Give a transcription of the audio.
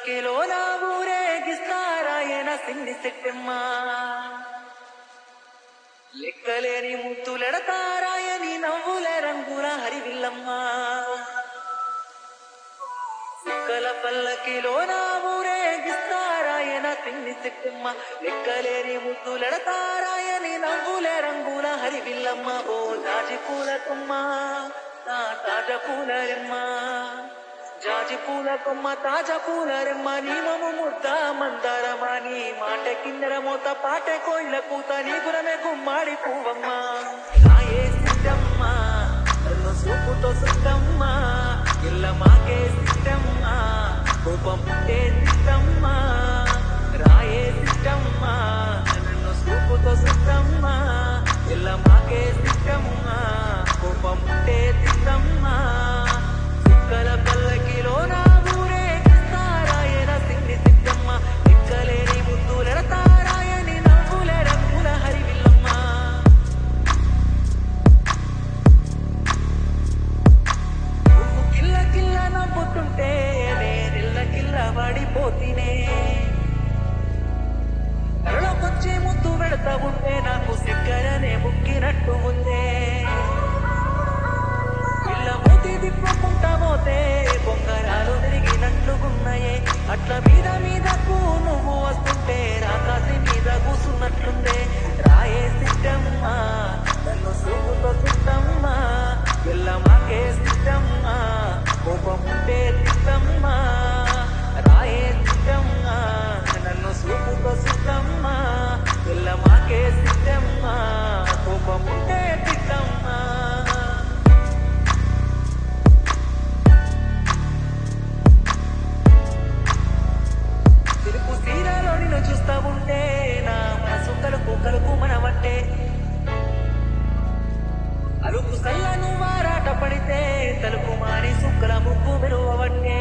పల్లకిలో నా ఊరేగిస్తారాయన సిన్ని సెట్టెమ్మ లెక్కలేని ముద్దులెడతారాయని నవ్వుల రంగుల హరివిల్లమ్మ సుక్కల పల్లకిలో నా ఊరేగిస్తారాయన సిన్ని సెట్టెమ్మ లెక్కలేని ముద్దులెడతారాయని నవ్వుల రంగుల హరివిల్లమ్మ ఓ జాజి పూల కొమ్మ నా తాజా పూలరెమ్మ జాజి పూల కొమ్మ తాజా పూలరెమ్మ నీ మము ముద్ద మందారమా నీ మాట కిన్నెర మోత పాటె కోయిల కూత నీ గురమే గుమ్మాడి పువ్వమ్మ నాయే సిట్టమ్మ నన్ను సూపుతో సుట్టమ్మ ఇల్ల మాకే సిట్టమ్మ కోపం పుట్టే సిట్టమ్మ రాయే సిట్టమ్మ నన్ను సూపుతో సుట్టమ్మ ఇల్ల మాకే సిట్టమ్మ కోపం పుట్టే సిట్టమ్మ సుక్కల పల్లకిలో నా ఊరేగిస్తారాయన సిన్ని సిట్టమ్మ లెక్కలేని ముద్దులెడతారాయని నవ్వుల రంగుల హరివిల్లమ్మ నువ్వు కిల్ల కిల్ల నవ్వుతుంటే నేనెల్ల కిల్ల వాడిపోతినే కళ్ళకొచ్చి ముద్దు పెడతా ఉంటే నాకు సిగ్గరనే ముక్కినట్టు ఉందే ఇళ్ళ మూతి తిప్పుకుంటా పోతే బొంగరాలు తిరిగినట్లుగున్నాయే అట్ల మీద మీదకు నువ్వు వస్తుంటే రాకాసి మీద కూసున్నట్లుందే రాయే సిట్టమ్మ నన్ను సూపుతో సిట్టమ్మ ఇళ్ళ మాకే సిట్టమ్మ కోపం ఉంటే సిట్టమ్మ రాయే సిట్టమ్మ నన్ను సూపుతో సిట్టమ్మ ఇళ్ళ మాకే సిట్టమ్మ కోపం ఉంటే సిట్టమ్మ తెలుపు సీరాలో నిన్ను చూస్తా ఉంటే నా మనసు కలుపు కలుపు మనవట్టే అలుపు సల్లను వారాట పడితే తలుపు మారి సుక్కల ముక్కు మెరువవట్టే